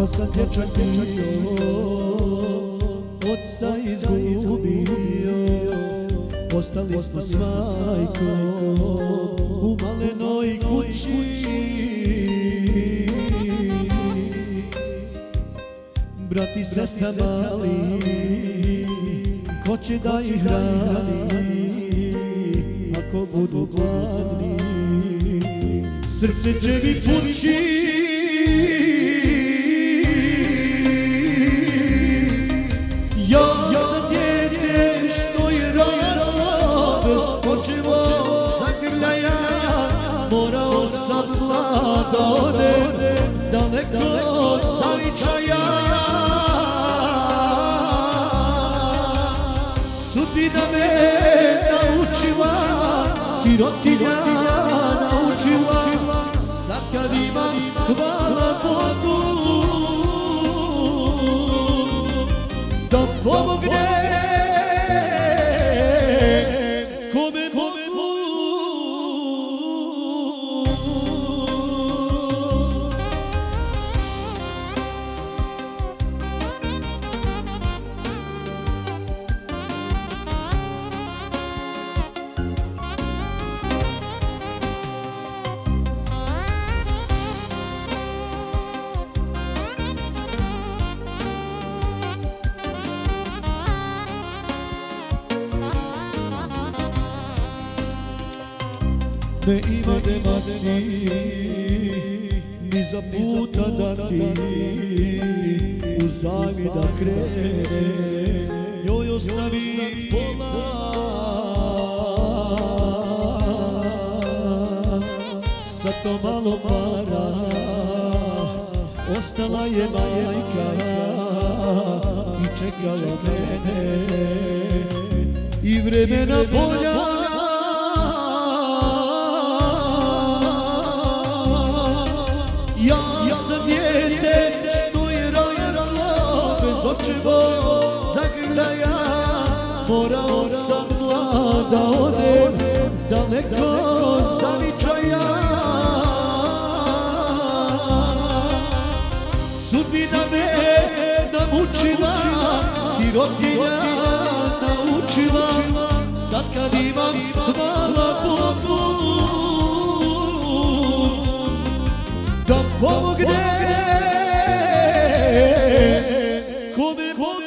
Kad sam dječak bio, oca izgubio, ostali smo s majkom u malenoj kući. Brat i sestra mali, ko će da ih hrani ako budu gladni? Srce će mi pući, ja sam dijete što je raslo bez očeva zagrljaja. Morao sam da odem daleko od zavičaja. Sudbina me naučila, sirotinja naučila. Sad kad imam, hvala Bogu, da pomogne kome mogu. Ne ima demati, ni za puta da ti u zajmi da krene, njoj ostavi pola. Sa to malo para ostala je majka i čekala mene i vremena bolja. Ja sam dijete što je raslo bez očeva zagrljaja. Morao sam da odem daleko od zavičaja. Sudbina me namučila, sirotinja naučila. Sad kad imam, hvala Bogu, da pomogne kome mogu.